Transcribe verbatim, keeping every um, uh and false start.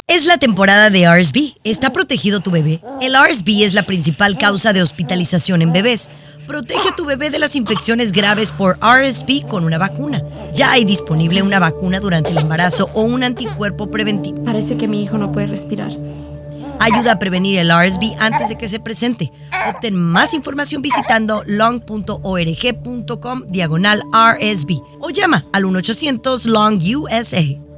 Es la temporada de R S V. ¿Está protegido tu bebé? El R S V es la principal causa de hospitalización en bebés. Protege a tu bebé de las infecciones graves por R S V con una vacuna. Ya hay disponible una vacuna durante el embarazo o un anticuerpo preventivo. Parece que mi hijo no puede respirar. Ayuda a prevenir el R S V antes de que se presente. Obtén más información visitando long punto org punto com diagonal R S V o llama al uno ochocientos L O N G U S A.